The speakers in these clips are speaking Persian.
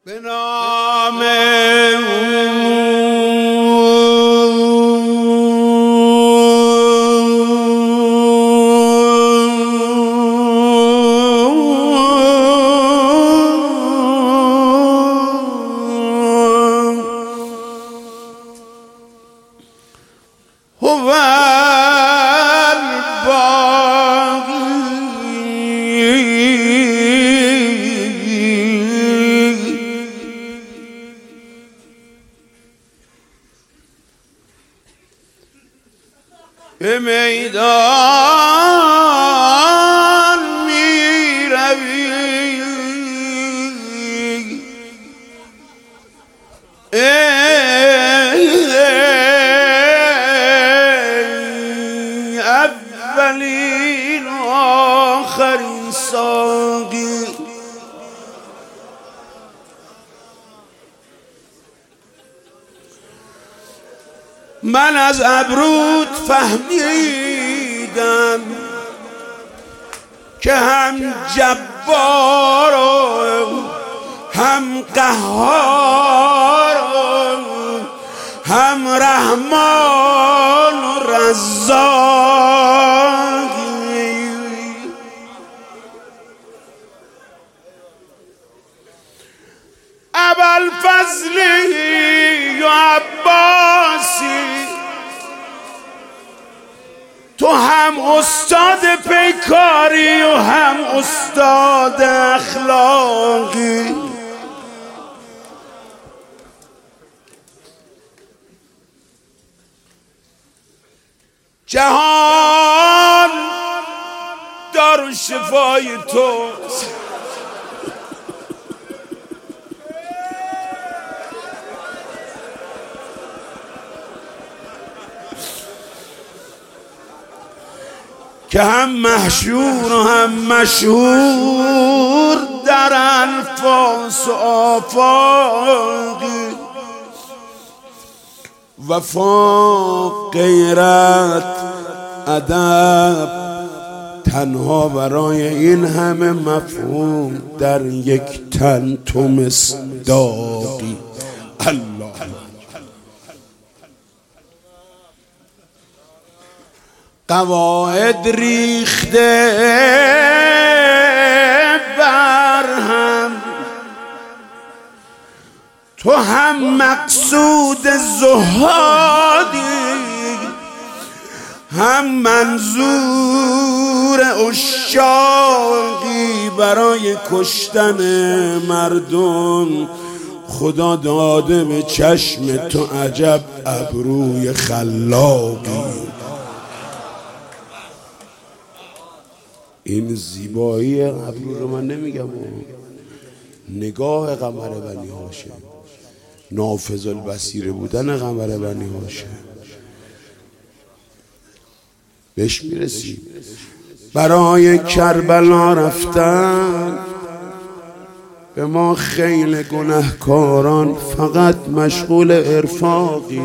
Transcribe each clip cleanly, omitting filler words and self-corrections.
به نام هو به میدان می روی اولین و آخرین ساقی من از ابروت فهمیدم که هم جبار و هم قهار و هم رحمان و رزاقی ابوالفضلی و عباسی تو هم استاد پیکاری و هم استاد اخلاقی جهان دارالشفای توست که هم محشور و هم مشهور در انفاس و آفاقی وفا غیرت ادب تنها برای این همه مفهوم در یک تن تو مصداقی. الله قواعد ریخته بر هم تو هم مقصود زهادی هم منظور عشاقی برای کشتن مردم خدا داده به چشم تو عجب ابروی خلاقی. این زیبایی ابرو رو من نمیگم، نگاه قمر بنی هاشم، نافذ البصیره بودن قمر بنی هاشم بهش میرسی. برای کربلا رفتن به ما خیل گنهکاران فقط مشغول ارفاقی.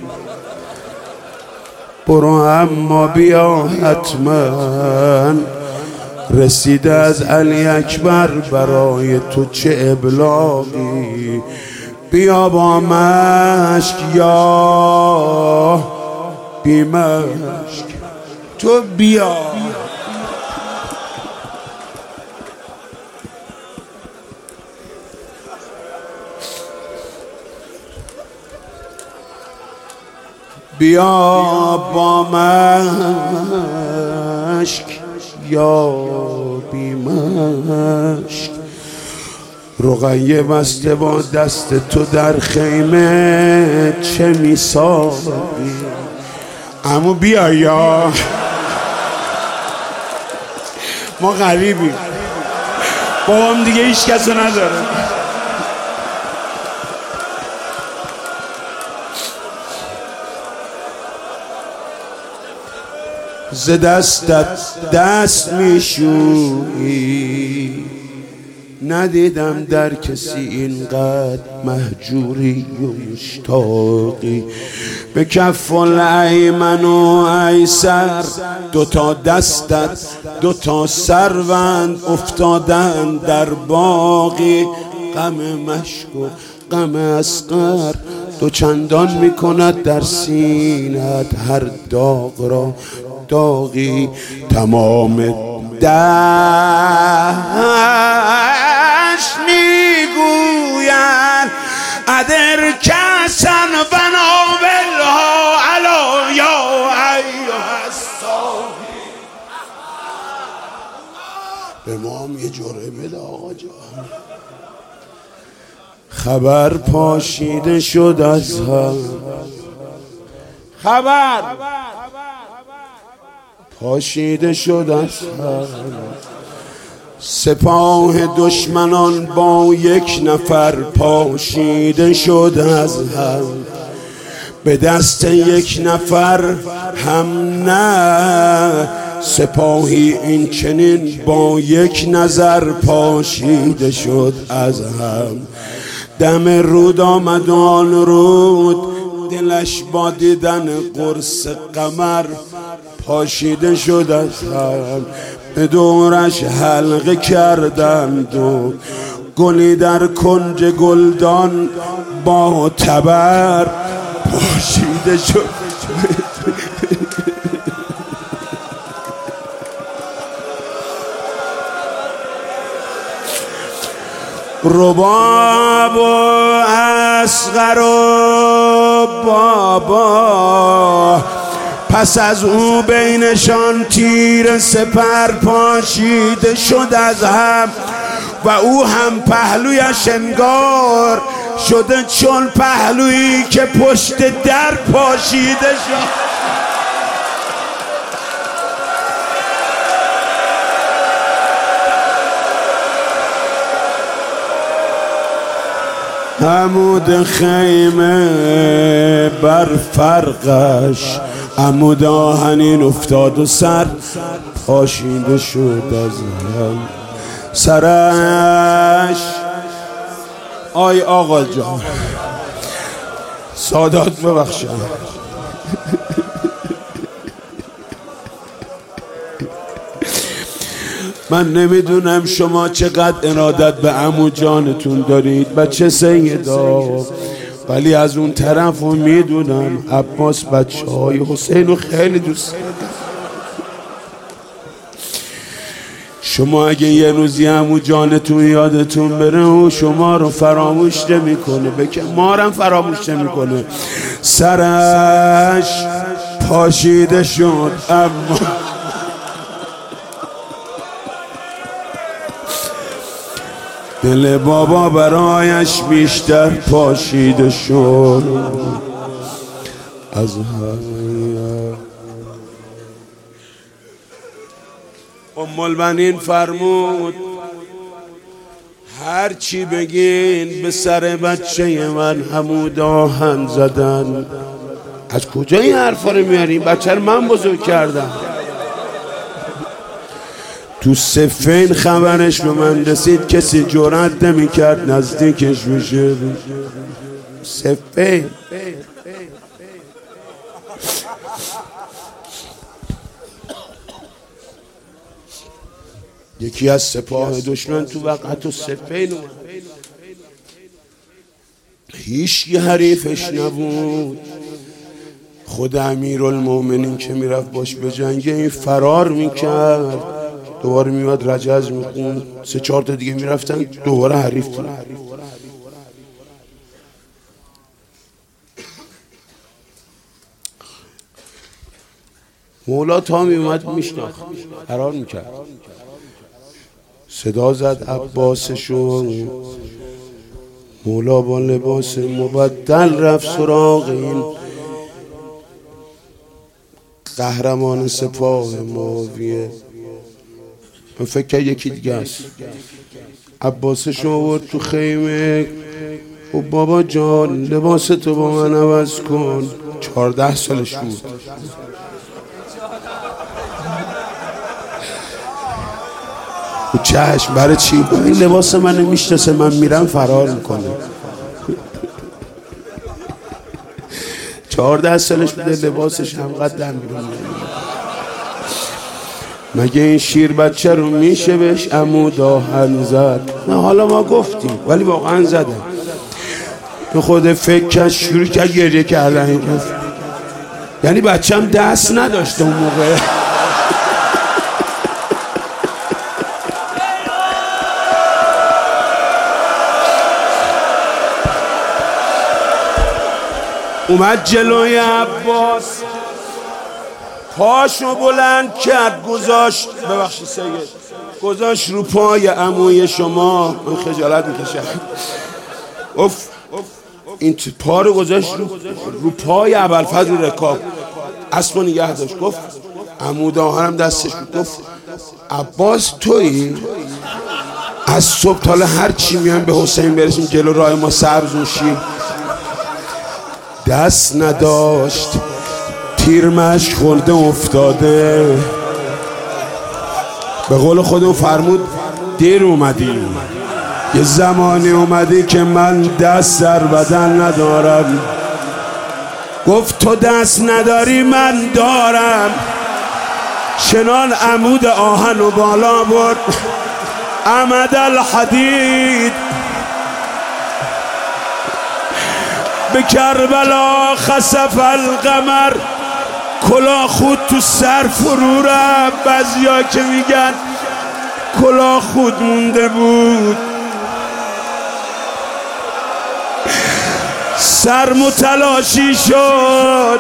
برو اما بیا حتما رسیده از علی اکبر برای تو چه ابلاغی. بیا با مشک یا بی مشک تو بیا بیا با مشک یا بی مشک. رقیه بسته با دست تو در خیمه چه میسازی. اما بیا یا ما غریبیم، بابام دیگه هیچ کسو نداره. ز دستت دست میشویی ندیدم در کسی اینقدر مهجوری و مشتاقی. به کف الایمن و ایسر دوتا دستت دوتا سروند افتادن در باقی. غم مشک و غم اصغر دو چندان میکند در سینت هر داغ را داغی تمام دشت میگویند ادر کسن و ناولها علا یا ایها الصاحی. به ما هم یه جرعه بده آقا جان. خبر پاشیده شد از هم، خبر پاشیده شد از هم، سپاه دشمنان با یک نفر پاشیده شد از هم. به دست یک نفر هم نه، سپاهی این چنین با یک نظر پاشیده شد از هم. دم رود آمد آن رود، دلش با دیدن قرص قمر پاشیده شد از هم. به دورش حلقه کردند و گلی در کنج گلدان با تبر پاشیده شد. رباب و اصغر و بابا، پس از او بینشان تیر سپر پاشیده شد از هم. و او هم پهلویش انگار شده چون پهلویی که پشت در پاشیده شد. عمود خیمه بر فرقش عمود آهنین افتاد و سر پاشیده شد از هم. سرش آی آقا جان سادات ببخشم، من نمیدونم شما چقدر ارادت به عمو جانتون دارید بچه سیدا، ولی از اون طرف رو میدونم عباس بچه های حسین رو خیلی دوست دارم. شما اگه یه روزی عمو جانتون یادتون بره و شما رو فراموش نمیکنه، بکن ما رو فراموش نمیکنه. سرش پاشیده شد اما دل بابا برایش بیشتر پاشیده شد از ام البنین فرمود هر چی بگین به سر بچه من حمود آهن زدن. از کجا این حرفا رو میارین؟ بچه رو من بزرگ کردم. تو صفین خبرش به من رسید کسی جرأت نمی‌کرد نزدیکش بشه. صفین یکی از سپاه دشمن تو وقعت صفین هیچ یه حریفش نبود. خود امیرالمومنین که میرفت باش به جنگ این فرار میکرد، دوباره میومد رجز میخوند، 3-4 تا دیگه میرفتن دوباره حریف بود. مولا تا میومد میشناخت، فرار میکرد. صدا زد عباسشو، مولا با لباس مبدل رفت سراغ این قهرمان سپاه معاویه. من فکر کرد یکی دیگه است. عباسشو آورد تو خیمه و بابا جان لباس تو با من عوض کن. 14 سالش بود. چشم برای چی؟ این لباس منو میشناسه، من میرم فرار میکنه. 14 سالش بوده، لباسش همقدر در میرونه. مگه این شیر بچه رو میشه بهش عمود آهن زد؟ نه حالا ما گفتیم ولی واقعا زدن. تو خود فکر کرد شروع کرد گریه کردن. یعنی بچم دست نداشته اون موقع. اومد جلوی عباس پاشو بلند کرد گذاشت، ببخشید سید، گذاشت رو پای عموی شما. من خجالت میکشم. این پا رو گذاشت رو پای ابوالفضل رکاب، اسبو نگه داشت. گفت عمود آهنم دستش بود. گفت عباس تویی؟ از صبح تا حالا هر چی میایم به حسین برسیم جلو راه ما سبز میشیم. دست نداشت، تیرمش خورده افتاده. به قول خودمون فرمود دیر اومدی، یه زمانی اومدی که من دست در بدن ندارم. گفت تو دست نداری من دارم. چنان عمود آهن و بالا برد، عمد الحدید به کربلا خسف القمر. کلاه خود تو سر فرو رفت. بعضیا که میگن کلاه خود مونده بود. سر متلاشی شد.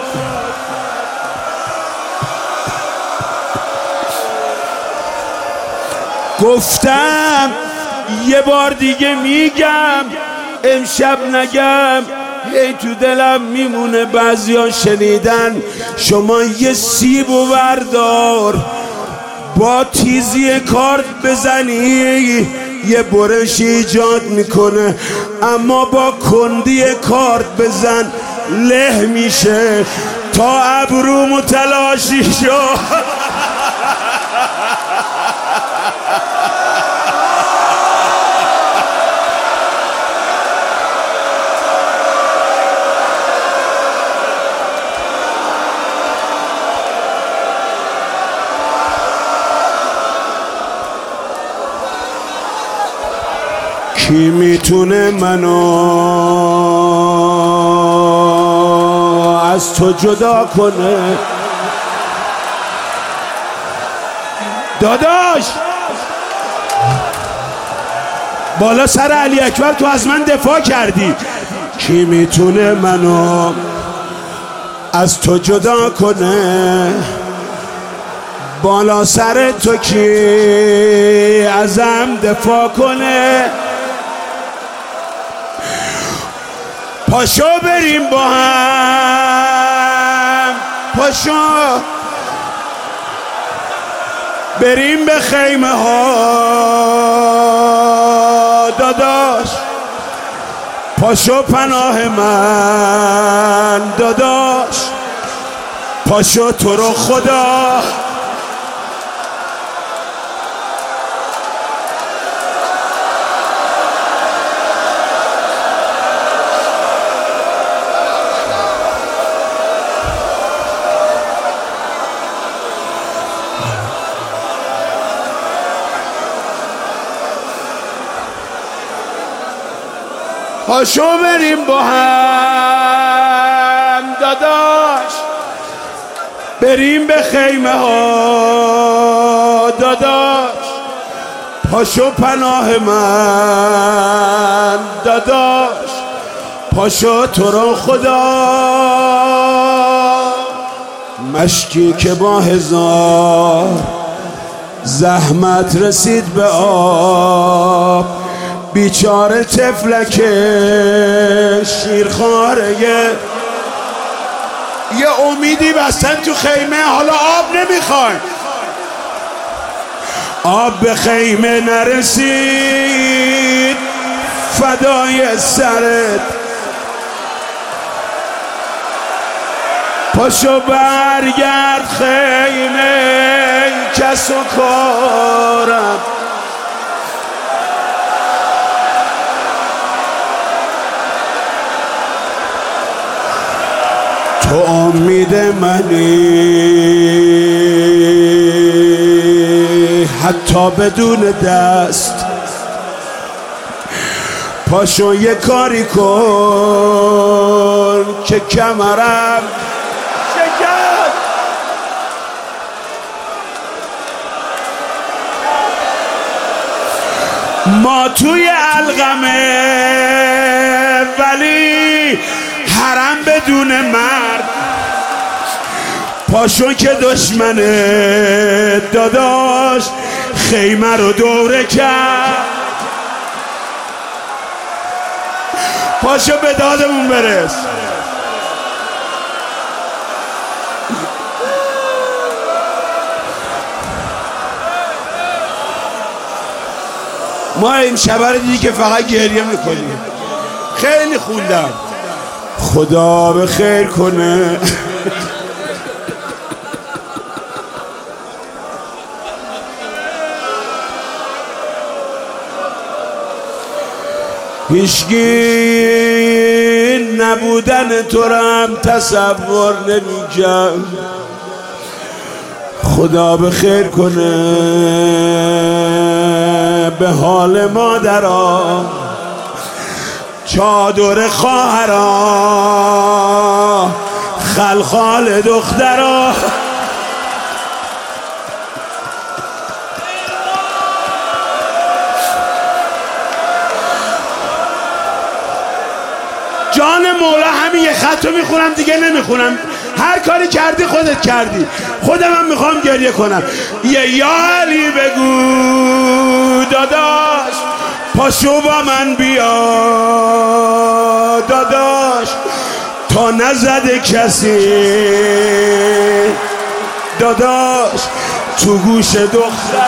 گفتم یه بار دیگه میگم، امشب نگم هی تو دلم میمونه. بعضیا شنیدن شما یه سیبو بردار با تیزی کارت بزنی یه برش ایجاد میکنه، اما با کندی کارت بزن له میشه. تا ابرو متلاشی شد. کی میتونه منو از تو جدا کنه؟ داداش بالا سر علی اکبر تو از من دفاع کردی. کی میتونه منو از تو جدا کنه؟ بالا سر تو کی ازم دفاع کنه؟ پاشو بریم با هم، پاشو بریم به خیمه ها داداش. پاشو پناه من داداش. پاشو تو رو خدا. پاشو بریم با هم داداش، بریم به خیمه ها داداش. پاشو پناه من داداش. پاشو تو رو خدا. مشکی که با هزار زحمت رسید به آب، بیچاره طفلک شیرخواره یه امیدی بستن تو خیمه، حالا آب نمیخوای. آب به خیمه نرسید فدای سرت. پاشو برگرد خیمه کس و کارم. تو امید منی تا بدون دست. پاشو یه کاری کن که کمرم شکست. ما توی علقمه ولی حرم بدون مرد. پاشو که دشمن داداش خیمه رو دوره کرد. پاشو به دادمون برس. ما این شبه رو دیدی که فقط گریه میکنیم. خیلی خوندم. خدا به خیر کنه. هیچگی نبودن تو رم تصور نمی‌کنم. خدا به خیر کنه به حال مادرها، چادر خواهرها، خلخال دخترها. جان مولا همین یه خط رو میخونم دیگه نمیخونم. هر کاری کردی خودت کردی. خودم هم میخوام گریه کنم. یه یالی بگو داداش پاشو با من بیا داداش تا نزده کسی داداش تو گوش دختر.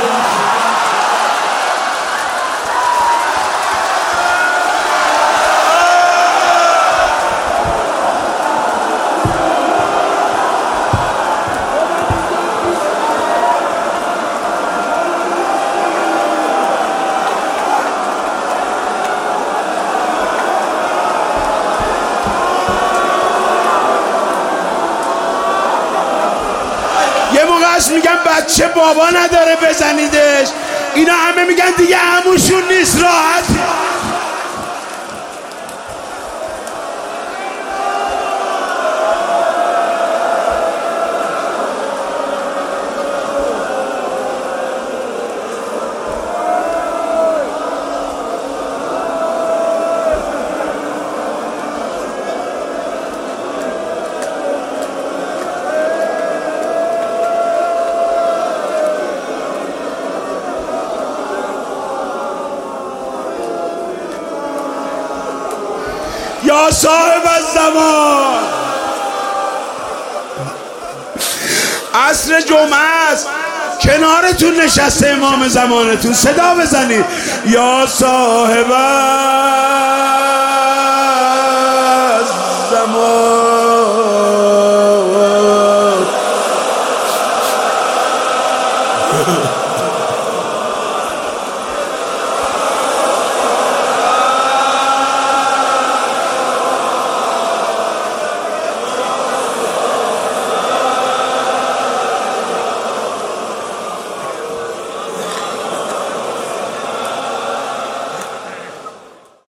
یه موقع هست میگن بچه بابا نداره بزنیدش. اینا همه میگن دیگه عموشون نیست راحت. یا صاحب الزمان، عصر جمعه است، کنارتون نشسته امام زمانتون، صدا بزنید یا صاحب